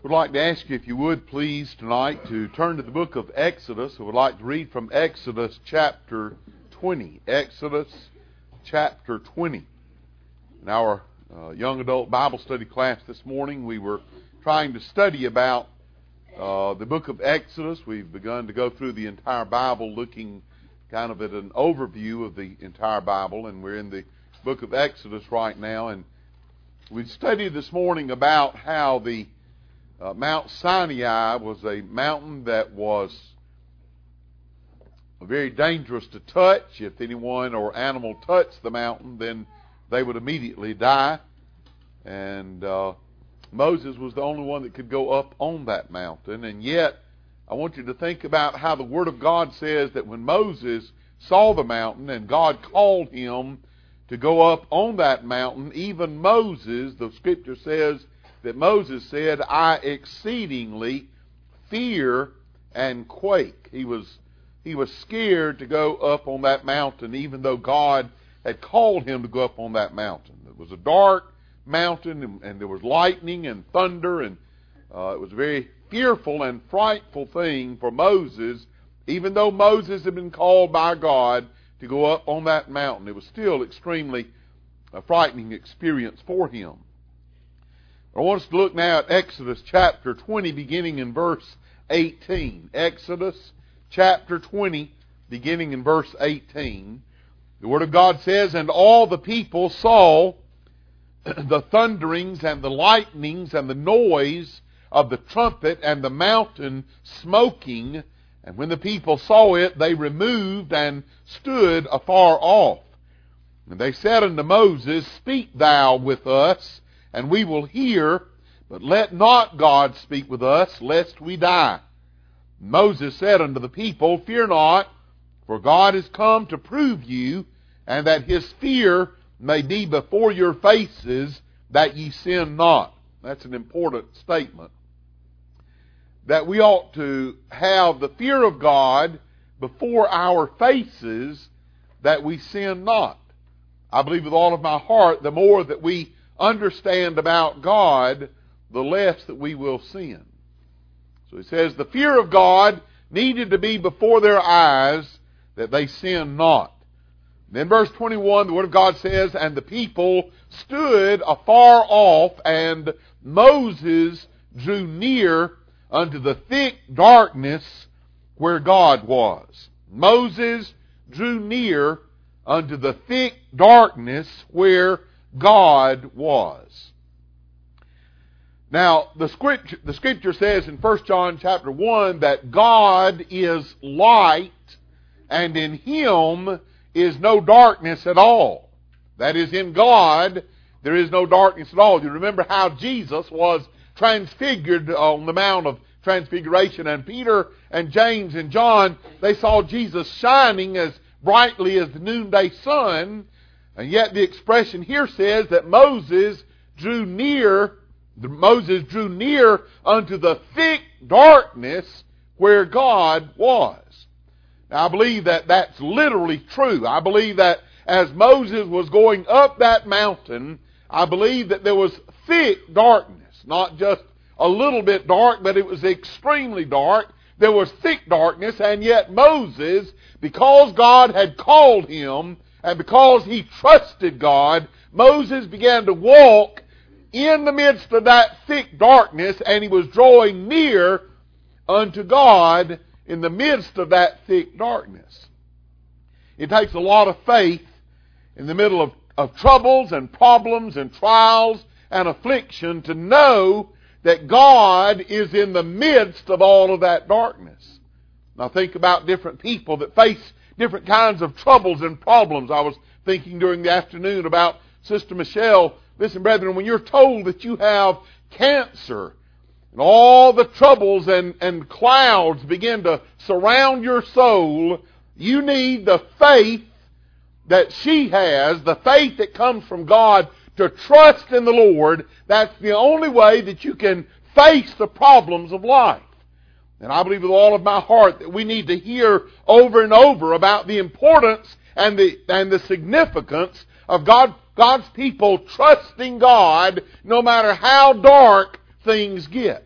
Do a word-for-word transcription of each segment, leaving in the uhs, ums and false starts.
Would like to ask you, if you would please tonight, to turn to the book of Exodus. I would like to read from Exodus chapter twenty. Exodus chapter twenty. In our uh, young adult Bible study class this morning, we were trying to study about uh, the book of Exodus. We've begun to go through the entire Bible, looking kind of at an overview of the entire Bible, and we're in the book of Exodus right now. And we studied this morning about how the Uh, Mount Sinai was a mountain that was very dangerous to touch. If anyone or animal touched the mountain, then they would immediately die. And uh, Moses was the only one that could go up on that mountain. And yet, I want you to think about how the Word of God says that when Moses saw the mountain and God called him to go up on that mountain, even Moses, the Scripture says, that Moses said, I exceedingly fear and quake. He was he was scared to go up on that mountain, even though God had called him to go up on that mountain. It was a dark mountain, and, and there was lightning and thunder, and uh, it was a very fearful and frightful thing for Moses. Even though Moses had been called by God to go up on that mountain, it was still extremely a frightening experience for him. I want us to look now at Exodus chapter twenty, beginning in verse eighteen. Exodus chapter twenty, beginning in verse eighteen. The Word of God says, And all the people saw the thunderings and the lightnings and the noise of the trumpet and the mountain smoking. And when the people saw it, they removed and stood afar off. And they said unto Moses, Speak thou with us, and we will hear, but let not God speak with us, lest we die. Moses said unto the people, Fear not, for God is come to prove you, and that his fear may be before your faces, that ye sin not. That's an important statement. That we ought to have the fear of God before our faces, that we sin not. I believe with all of my heart, the more that we understand about God, the less that we will sin. So he says the fear of God needed to be before their eyes, that they sin not. Then verse twenty-one, the Word of God says, And the people stood afar off, and Moses drew near unto the thick darkness where God was. Moses drew near unto the thick darkness where God was. Now, the scripture, the scripture says in First John chapter one that God is light, and in Him is no darkness at all. That is, in God there is no darkness at all. You remember how Jesus was transfigured on the Mount of Transfiguration, and Peter and James and John, they saw Jesus shining as brightly as the noonday sun. And yet the expression here says that Moses drew near, Moses drew near unto the thick darkness where God was. Now I believe that that's literally true. I believe that as Moses was going up that mountain, I believe that there was thick darkness. Not just a little bit dark, but it was extremely dark. There was thick darkness, and yet Moses, because God had called him, and because he trusted God, Moses began to walk in the midst of that thick darkness, and he was drawing near unto God in the midst of that thick darkness. It takes a lot of faith in the middle of, of troubles and problems and trials and affliction to know that God is in the midst of all of that darkness. Now think about different people that face different kinds of troubles and problems. I was thinking during the afternoon about Sister Michelle. Listen, brethren, when you're told that you have cancer, and all the troubles and, and clouds begin to surround your soul, you need the faith that she has, the faith that comes from God, to trust in the Lord. That's the only way that you can face the problems of life. And I believe with all of my heart that we need to hear over and over about the importance and the and the significance of God, God's people trusting God no matter how dark things get.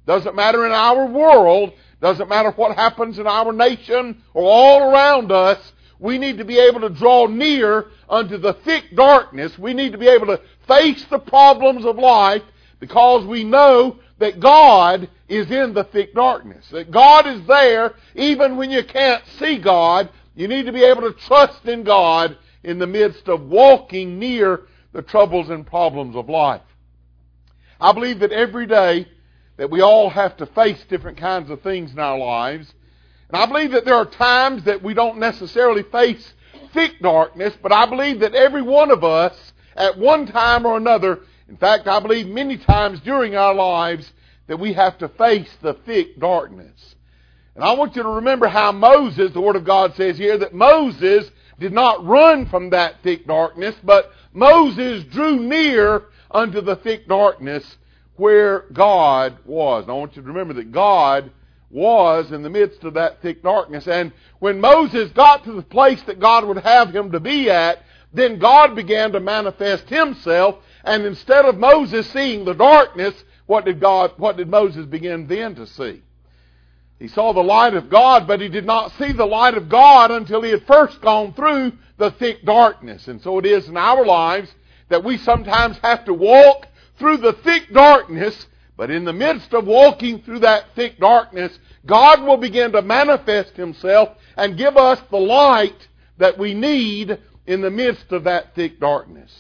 Doesn't matter in our world. Doesn't matter what happens in our nation or all around us. We need to be able to draw near unto the thick darkness. We need to be able to face the problems of life because we know that God is in the thick darkness. That God is there even when you can't see God. You need to be able to trust in God in the midst of walking near the troubles and problems of life. I believe that every day that we all have to face different kinds of things in our lives. And I believe that there are times that we don't necessarily face thick darkness, but I believe that every one of us at one time or another, in fact, I believe many times during our lives, that we have to face the thick darkness. And I want you to remember how Moses, the Word of God says here, that Moses did not run from that thick darkness, but Moses drew near unto the thick darkness where God was. And I want you to remember that God was in the midst of that thick darkness. And when Moses got to the place that God would have him to be at, then God began to manifest Himself. And instead of Moses seeing the darkness, what did God, what did Moses begin then to see? He saw the light of God, but he did not see the light of God until he had first gone through the thick darkness. And so it is in our lives that we sometimes have to walk through the thick darkness, but in the midst of walking through that thick darkness, God will begin to manifest Himself and give us the light that we need in the midst of that thick darkness.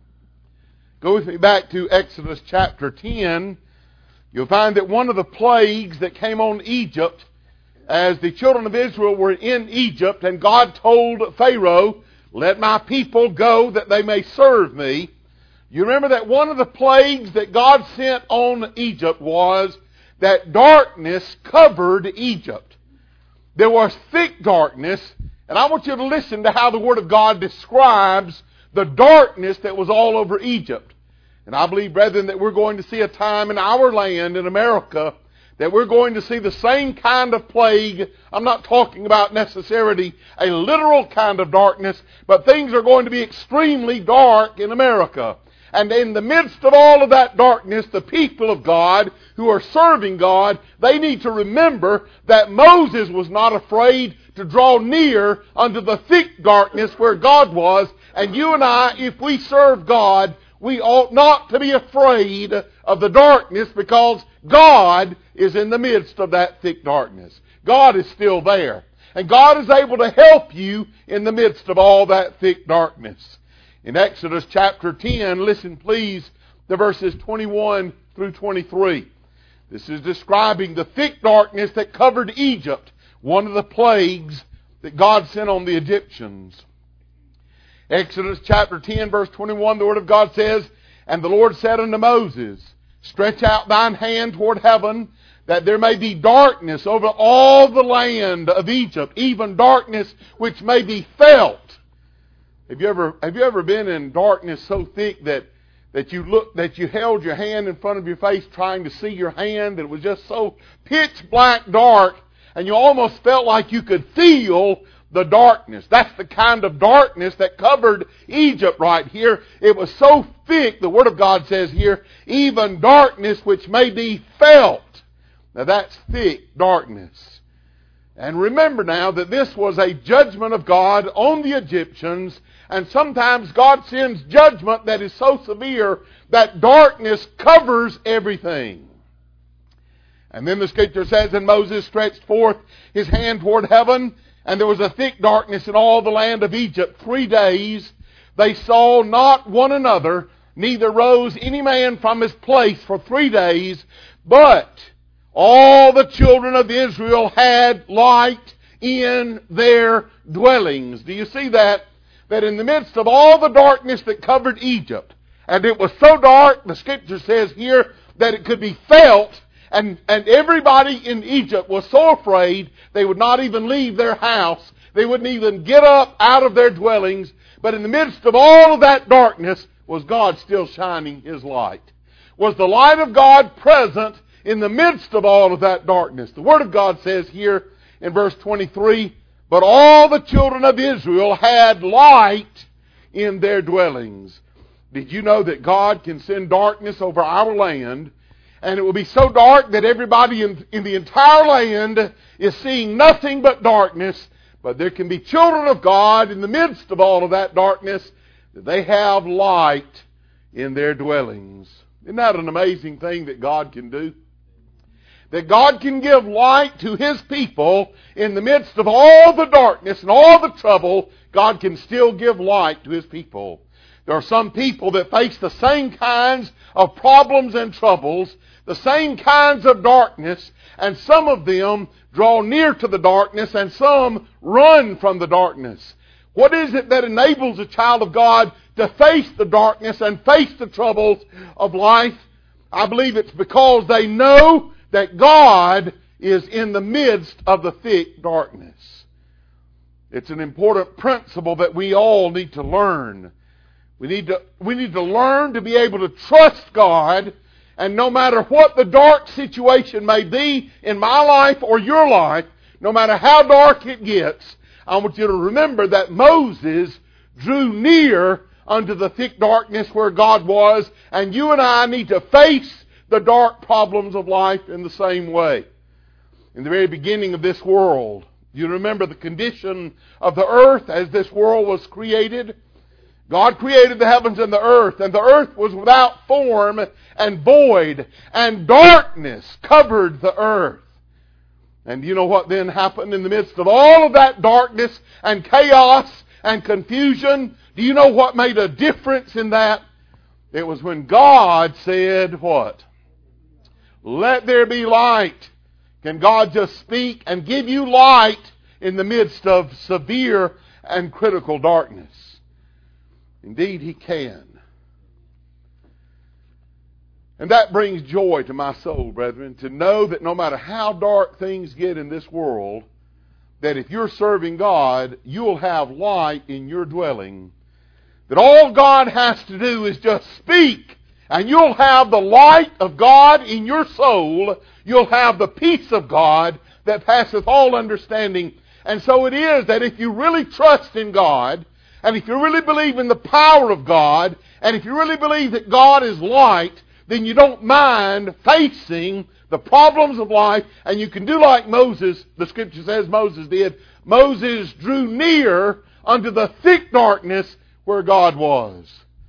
Go with me back to Exodus chapter ten. You'll find that one of the plagues that came on Egypt as the children of Israel were in Egypt, and God told Pharaoh, "Let my people go that they may serve me." You remember that one of the plagues that God sent on Egypt was that darkness covered Egypt. There was thick darkness, and I want you to listen to how the Word of God describes the darkness that was all over Egypt. And I believe, brethren, that we're going to see a time in our land, in America, that we're going to see the same kind of plague. I'm not talking about necessarily a literal kind of darkness, but things are going to be extremely dark in America. And in the midst of all of that darkness, the people of God who are serving God, they need to remember that Moses was not afraid to draw near unto the thick darkness where God was. And you and I, if we serve God, we ought not to be afraid of the darkness because God is in the midst of that thick darkness. God is still there. And God is able to help you in the midst of all that thick darkness. In Exodus chapter ten, listen please to verses twenty-one through twenty-three. This is describing the thick darkness that covered Egypt, one of the plagues that God sent on the Egyptians. Exodus chapter ten, verse twenty-one, the Word of God says, "And the Lord said unto Moses, Stretch out thine hand toward heaven, that there may be darkness over all the land of Egypt, even darkness which may be felt." Have you ever have you ever been in darkness so thick that that you look that you held your hand in front of your face trying to see your hand, and it was just so pitch black dark, and you almost felt like you could feel the darkness? That's the kind of darkness that covered Egypt right here. It was so thick, the Word of God says here, even darkness which may be felt. Now that's thick darkness. And remember now that this was a judgment of God on the Egyptians, and sometimes God sends judgment that is so severe that darkness covers everything. And then the Scripture says, "And Moses stretched forth his hand toward heaven, and there was a thick darkness in all the land of Egypt three days. They saw not one another, neither rose any man from his place for three days. But all the children of Israel had light in their dwellings." Do you see that? That in the midst of all the darkness that covered Egypt, and it was so dark, the Scripture says here, that it could be felt, and, and everybody in Egypt was so afraid they would not even leave their house. They wouldn't even get up out of their dwellings. But in the midst of all of that darkness, was God still shining His light? Was the light of God present in the midst of all of that darkness? The Word of God says here in verse twenty-three, "But all the children of Israel had light in their dwellings." Did you know that God can send darkness over our land, And it will be so dark that everybody in, in the entire land is seeing nothing but darkness. But there can be children of God in the midst of all of that darkness, that they have light in their dwellings. Isn't that an amazing thing that God can do? That God can give light to His people in the midst of all the darkness and all the trouble. God can still give light to His people. There are some people that face the same kinds of problems and troubles, the same kinds of darkness, and some of them draw near to the darkness and some run from the darkness. What is it that enables a child of God to face the darkness and face the troubles of life? I believe it's because they know that God is in the midst of the thick darkness. It's an important principle that we all need to learn. We need to, we need to learn to be able to trust God, and no matter what the dark situation may be in my life or your life, no matter how dark it gets, I want you to remember that Moses drew near unto the thick darkness where God was, and you and I need to face the dark problems of life in the same way. In the very beginning of this world, you remember the condition of the earth as this world was created? God created the heavens and the earth, and the earth was without form and void, and darkness covered the earth. And you know what then happened in the midst of all of that darkness and chaos and confusion? Do you know what made a difference in that? It was when God said what? Let there be light. Can God just speak and give you light in the midst of severe and critical darkness? Indeed, He can. And that brings joy to my soul, brethren, to know that no matter how dark things get in this world, that if you're serving God, you'll have light in your dwelling. That all God has to do is just speak, and you'll have the light of God in your soul. You'll have the peace of God that passeth all understanding. And so it is that if you really trust in God, and if you really believe in the power of God, and if you really believe that God is light, then you don't mind facing the problems of life, and you can do like Moses, the Scripture says Moses did. Moses drew near unto the thick darkness where God was.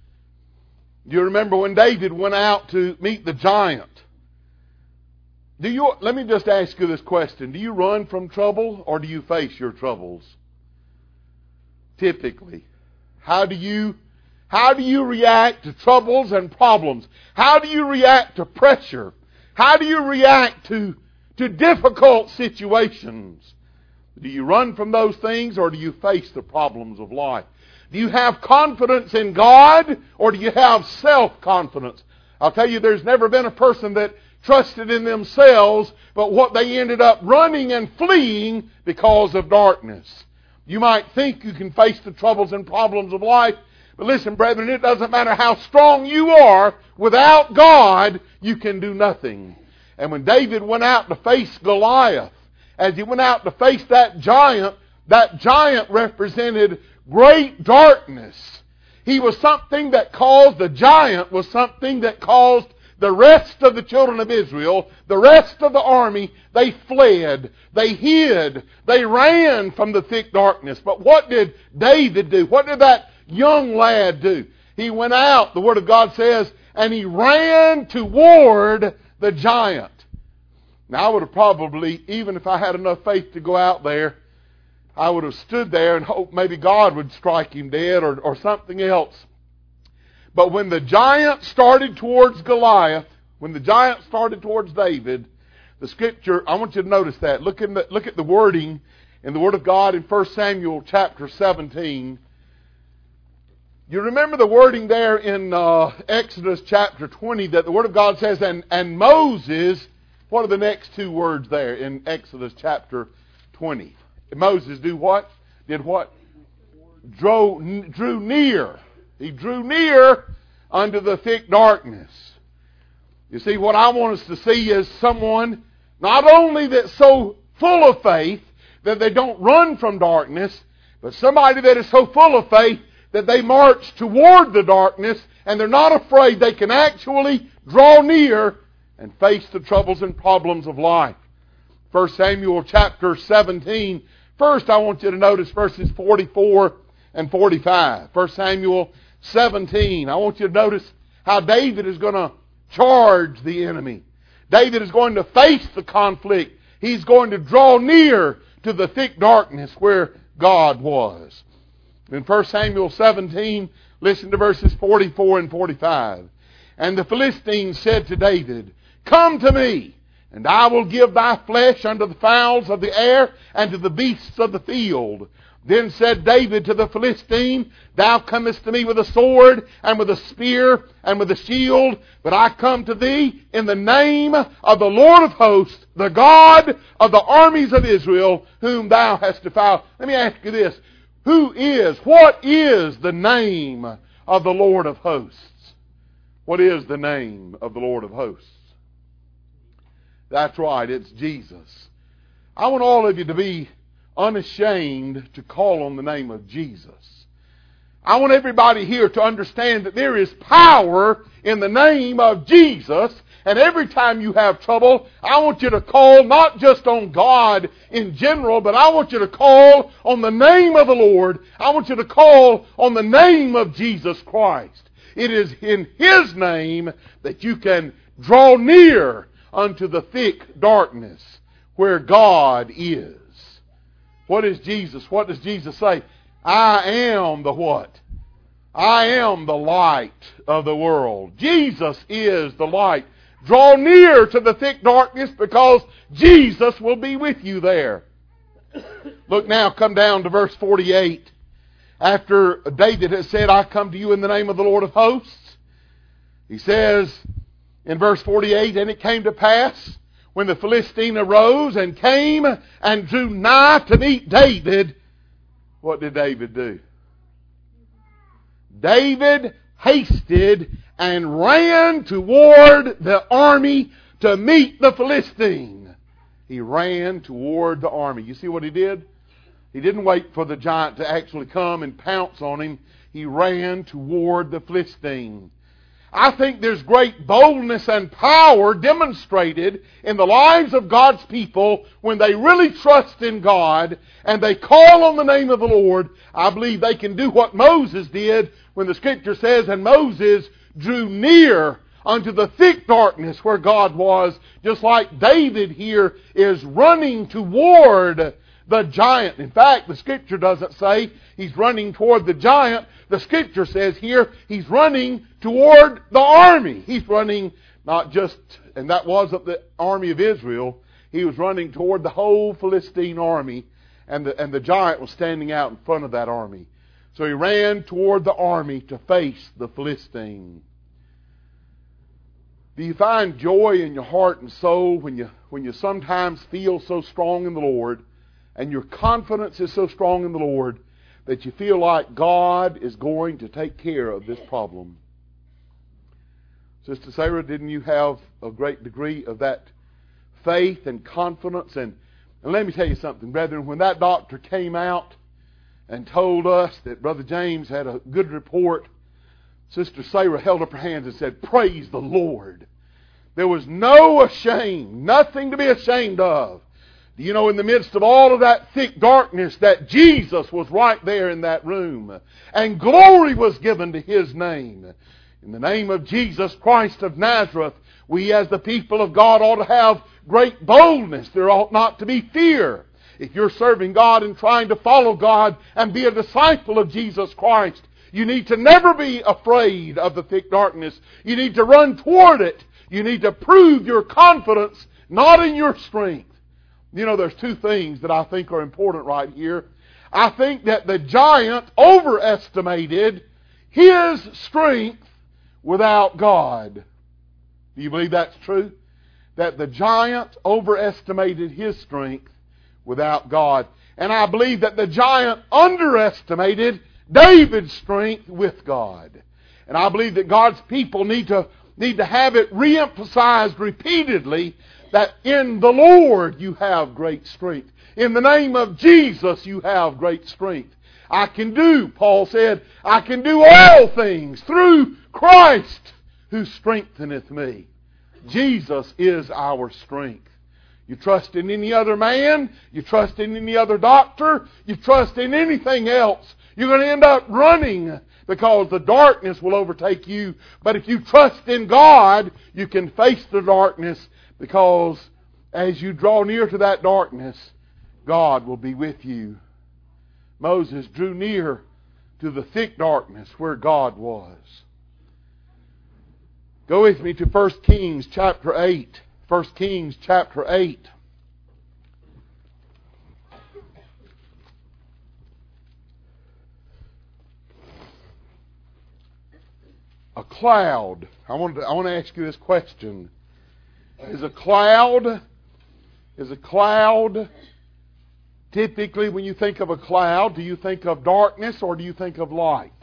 Do you remember when David went out to meet the giant? Do you? Let me just ask you this question. Do you run from trouble, or do you face your troubles? Typically. How do you How do you react to troubles and problems? How do you react to pressure? How do you react to, to difficult situations? Do you run from those things, or do you face the problems of life? Do you have confidence in God, or do you have self-confidence? I'll tell you, there's never been a person that trusted in themselves, but what they ended up running and fleeing because of darkness. You might think you can face the troubles and problems of life, but listen, brethren, it doesn't matter how strong you are. Without God, you can do nothing. And when David went out to face Goliath, as he went out to face that giant, that giant represented great darkness. He was something that caused, the giant was something that caused the rest of the children of Israel, the rest of the army, they fled, they hid, they ran from the thick darkness. But what did David do? What did that young lad do? He went out, the Word of God says, and he ran toward the giant. Now I would have probably, even if I had enough faith to go out there, I would have stood there and hoped maybe God would strike him dead or, or something else. But when the giant started towards Goliath, when the giant started towards David, the Scripture, I want you to notice that. Look, in the, look at the wording in the Word of God in First Samuel chapter seventeen. You remember the wording there in uh, Exodus chapter twenty that the Word of God says, and, and Moses, what are the next two words there in Exodus chapter twenty? Moses do what? Did what? Drew, drew near. He drew near unto the thick darkness. You see, what I want us to see is someone not only that's so full of faith that they don't run from darkness, but somebody that is so full of faith that they march toward the darkness and they're not afraid. They can actually draw near and face the troubles and problems of life. First Samuel chapter seventeen. First, I want you to notice verses forty-four and forty-five. First Samuel seventeen. I want you to notice how David is going to charge the enemy. David is going to face the conflict. He's going to draw near to the thick darkness where God was. In First Samuel seventeen, listen to verses forty-four and forty-five. And the Philistines said to David, "Come to me, and I will give thy flesh unto the fowls of the air and to the beasts of the field." Then said David to the Philistine, "Thou comest to me with a sword, and with a spear, and with a shield, but I come to thee in the name of the Lord of hosts, the God of the armies of Israel, whom thou hast defiled." Let me ask you this. Who is, what is the name of the Lord of hosts? What is the name of the Lord of hosts? That's right, it's Jesus. I want all of you to be unashamed to call on the name of Jesus. I want everybody here to understand that there is power in the name of Jesus. And every time you have trouble, I want you to call not just on God in general, but I want you to call on the name of the Lord. I want you to call on the name of Jesus Christ. It is in His name that you can draw near unto the thick darkness where God is. What is Jesus? What does Jesus say? I am the what? I am the light of the world. Jesus is the light. Draw near to the thick darkness because Jesus will be with you there. Look now, come down to verse forty-eight. After David has said, "I come to you in the name of the Lord of hosts," he says in verse forty-eight, "And it came to pass, when the Philistine arose and came and drew nigh to meet David," what did David do? David hasted and ran toward the army to meet the Philistine. He ran toward the army. You see what he did? He didn't wait for the giant to actually come and pounce on him. He ran toward the Philistine. I think there's great boldness and power demonstrated in the lives of God's people when they really trust in God and they call on the name of the Lord. I believe they can do what Moses did when the Scripture says, "And Moses drew near unto the thick darkness where God was," just like David here is running toward the giant. In fact, the Scripture doesn't say he's running toward the giant. The Scripture says here he's running toward the army. He's running not just, and that wasn't the army of Israel, he was running toward the whole Philistine army, and the, and the giant was standing out in front of that army. So he ran toward the army to face the Philistine. Do you find joy in your heart and soul when you, when you sometimes feel so strong in the Lord, and your confidence is so strong in the Lord, that you feel like God is going to take care of this problem? Sister Sarah, didn't you have a great degree of that faith and confidence? And, and let me tell you something, brethren, when that doctor came out and told us that Brother James had a good report, Sister Sarah held up her hands and said, "Praise the Lord." There was no shame, nothing to be ashamed of. Do you know, in the midst of all of that thick darkness, that Jesus was right there in that room, and glory was given to His name. In the name of Jesus Christ of Nazareth, we as the people of God ought to have great boldness. There ought not to be fear. If you're serving God and trying to follow God and be a disciple of Jesus Christ, you need to never be afraid of the thick darkness. You need to run toward it. You need to prove your confidence, not in your strength. You know, there's two things that I think are important right here. I think that the giant overestimated his strength without God. Do you believe that's true? That the giant overestimated his strength without God. And I believe that the giant underestimated David's strength with God. And I believe that God's people need to need to have it reemphasized repeatedly that in the Lord you have great strength. In the name of Jesus you have great strength. I can do, Paul said, I can do all things through Christ who strengtheneth me. Jesus is our strength. You trust in any other man, you trust in any other doctor, you trust in anything else, you're going to end up running because the darkness will overtake you. But if you trust in God, you can face the darkness, because as you draw near to that darkness, God will be with you. Moses drew near to the thick darkness where God was. Go with me to First Kings chapter eight. First Kings chapter eight. A cloud. I want to, I want to ask you this question. Is a cloud, is a cloud, typically when you think of a cloud, do you think of darkness or do you think of light?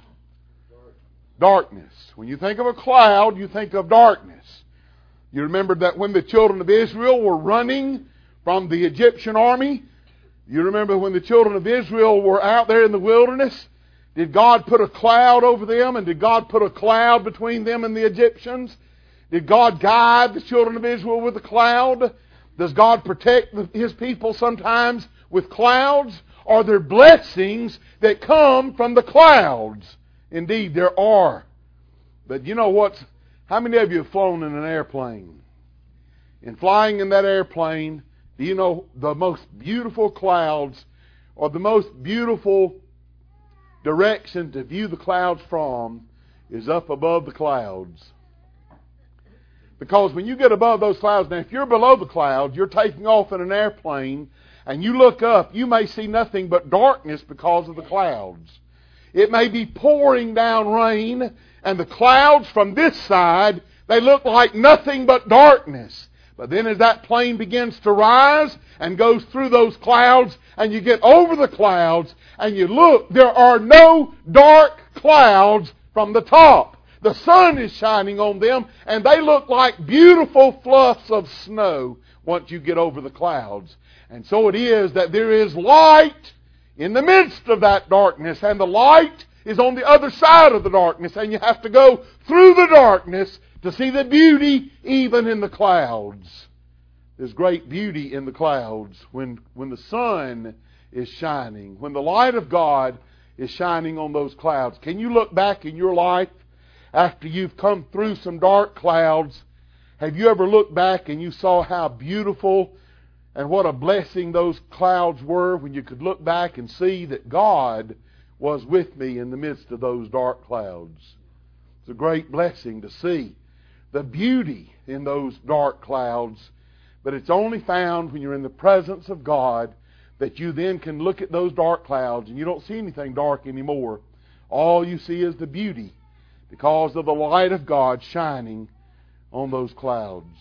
Darkness. When you think of a cloud, you think of darkness. You remember that when the children of Israel were running from the Egyptian army, you remember when the children of Israel were out there in the wilderness, did God put a cloud over them, and did God put a cloud between them and the Egyptians? Did God guide the children of Israel with a cloud? Does God protect His people sometimes with clouds? Are there blessings that come from the clouds? Indeed, there are. But you know what's... How many of you have flown in an airplane? In flying in that airplane, do you know the most beautiful clouds, or the most beautiful direction to view the clouds from, is up above the clouds? Because when you get above those clouds, now if you're below the clouds, you're taking off in an airplane, and you look up, you may see nothing but darkness because of the clouds. It may be pouring down rain, and the clouds from this side, they look like nothing but darkness. But then as that plane begins to rise and goes through those clouds, and you get over the clouds, and you look, there are no dark clouds from the top. The sun is shining on them, and they look like beautiful fluffs of snow once you get over the clouds. And so it is that there is light in the midst of that darkness, and the light is on the other side of the darkness, and you have to go through the darkness to see the beauty even in the clouds. There's great beauty in the clouds when, when the sun is shining, when the light of God is shining on those clouds. Can you look back in your life after you've come through some dark clouds? Have you ever looked back and you saw how beautiful and what a blessing those clouds were, when you could look back and see that God was with me in the midst of those dark clouds? It's a great blessing to see the beauty in those dark clouds, but it's only found when you're in the presence of God that you then can look at those dark clouds and you don't see anything dark anymore. All you see is the beauty because of the light of God shining on those clouds.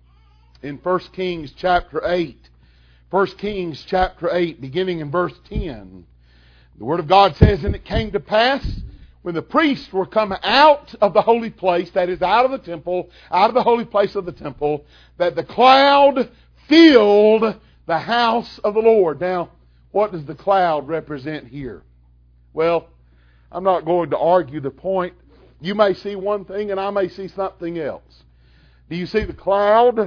In First Kings chapter eight, First Kings chapter eight, beginning in verse ten, the Word of God says, "And it came to pass, when the priests were come out of the holy place," that is, out of the temple, out of the holy place of the temple, "that the cloud filled the house of the Lord." Now, what does the cloud represent here? Well, I'm not going to argue the point. You may see one thing and I may see something else. Do you see the cloud?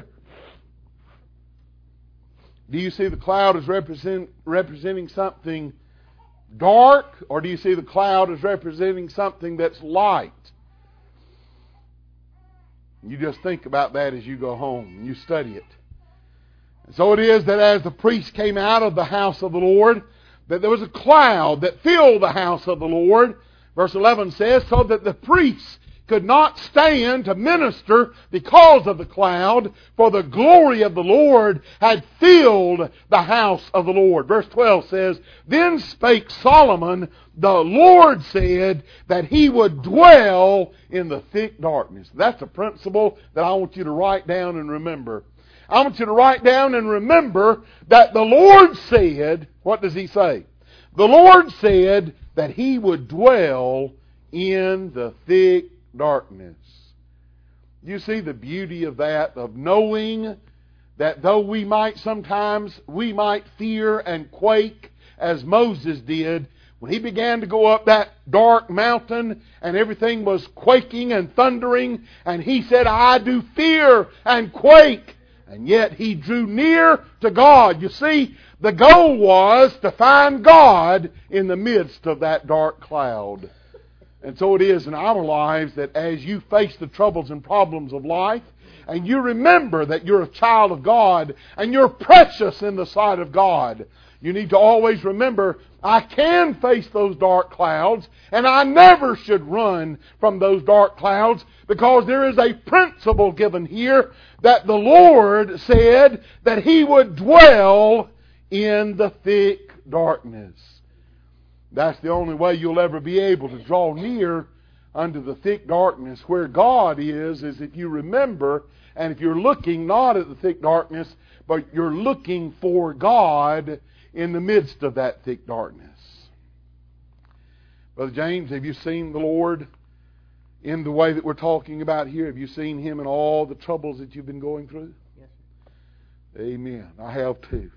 Do you see the cloud as represent, representing something dark, or do you see the cloud as representing something that's light? You just think about that as you go home and you study it. And so it is that as the priests came out of the house of the Lord, that there was a cloud that filled the house of the Lord. Verse eleven says, "So that the priests could not stand to minister because of the cloud, for the glory of the Lord had filled the house of the Lord." Verse twelve says, "Then spake Solomon, the Lord said that he would dwell in the thick darkness." That's a principle that I want you to write down and remember. I want you to write down and remember that the Lord said, what does He say? The Lord said that He would dwell in the thick darkness. You see the beauty of that, of knowing that though we might sometimes, we might fear and quake as Moses did when he began to go up that dark mountain and everything was quaking and thundering, and he said, I do fear and quake. And yet he drew near to God. You see, the goal was to find God in the midst of that dark cloud. And so it is in our lives that as you face the troubles and problems of life, and you remember that you're a child of God, and you're precious in the sight of God, you need to always remember, I can face those dark clouds, and I never should run from those dark clouds, because there is a principle given here that the Lord said that He would dwell in the thick darkness. That's the only way you'll ever be able to draw near unto the thick darkness. Where God is, is if you remember, and if you're looking not at the thick darkness, but you're looking for God in the midst of that thick darkness. Brother James, have you seen the Lord in the way that we're talking about here? Have you seen Him in all the troubles that you've been going through? Yes. Amen. I have too.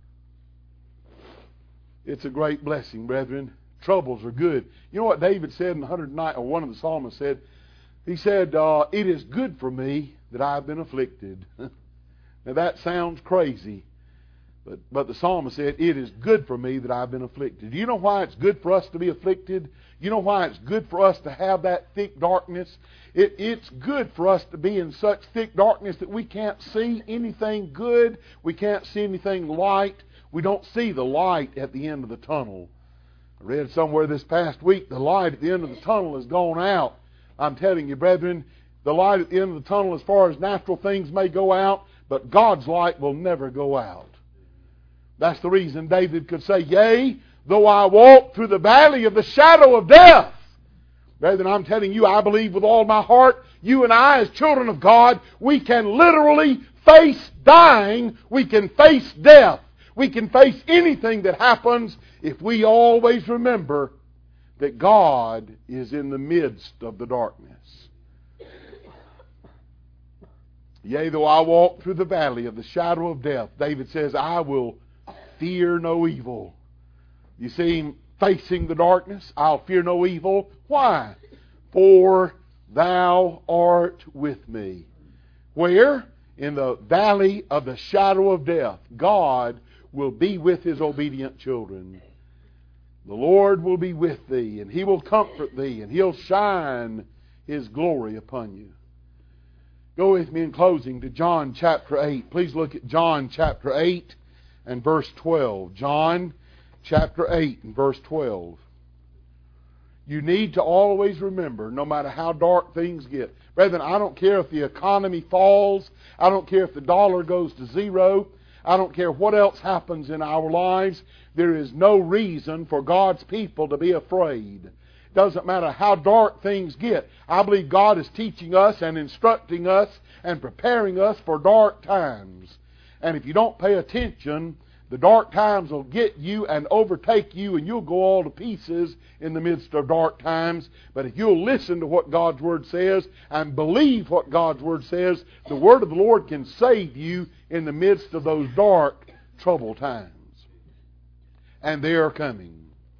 It's a great blessing, brethren. Troubles are good. You know what David said in one hundred nine, or one of the psalmists said? He said, uh, it is good for me that I've been afflicted. Now that sounds crazy. But, but the psalmist said, it is good for me that I've been afflicted. Do you know why it's good for us to be afflicted? You know why it's good for us to have that thick darkness? It, it's good for us to be in such thick darkness that we can't see anything good. We can't see anything light. We don't see the light at the end of the tunnel. I read somewhere this past week, the light at the end of the tunnel has gone out. I'm telling you, brethren, the light at the end of the tunnel as far as natural things may go out, but God's light will never go out. That's the reason David could say, yea, though I walk through the valley of the shadow of death. Brethren, I'm telling you, I believe with all my heart, you and I as children of God, we can literally face dying. We can face death. We can face anything that happens if we always remember that God is in the midst of the darkness. Yea, though I walk through the valley of the shadow of death, David says, I will fear no evil. You see him facing the darkness. I'll fear no evil. Why? For thou art with me. Where? In the valley of the shadow of death, God will be with His obedient children. The Lord will be with thee, and He will comfort thee, and He'll shine His glory upon you. Go with me in closing to John chapter eight. Please look at John chapter eight and verse twelve. John chapter eight and verse twelve. You need to always remember, no matter how dark things get. Brethren, I don't care if the economy falls. I don't care if the dollar goes to zero. I don't care what else happens in our lives. There is no reason for God's people to be afraid. It doesn't matter how dark things get. I believe God is teaching us and instructing us and preparing us for dark times. And if you don't pay attention, the dark times will get you and overtake you, and you'll go all to pieces in the midst of dark times. But if you'll listen to what God's Word says and believe what God's Word says, the Word of the Lord can save you in the midst of those dark, troubled times. And they are coming.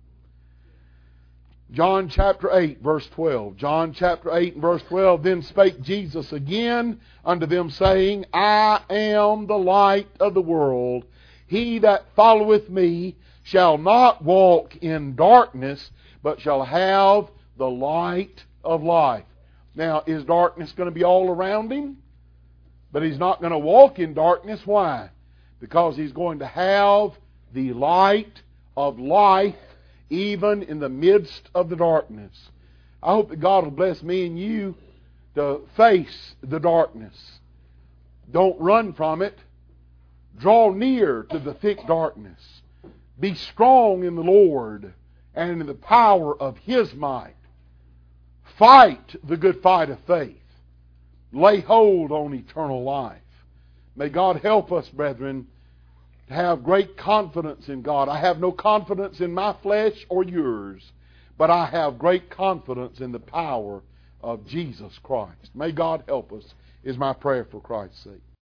John chapter eight, verse twelve. John chapter eight and verse twelve. Then spake Jesus again unto them, saying, I am the light of the world. He that followeth me shall not walk in darkness, but shall have the light of life. Now, is darkness going to be all around him? But he's not going to walk in darkness. Why? Because he's going to have the light of life even in the midst of the darkness. I hope that God will bless me and you to face the darkness. Don't run from it. Draw near to the thick darkness. Be strong in the Lord and in the power of His might. Fight the good fight of faith. Lay hold on eternal life. May God help us, brethren, to have great confidence in God. I have no confidence in my flesh or yours, but I have great confidence in the power of Jesus Christ. May God help us, is my prayer for Christ's sake.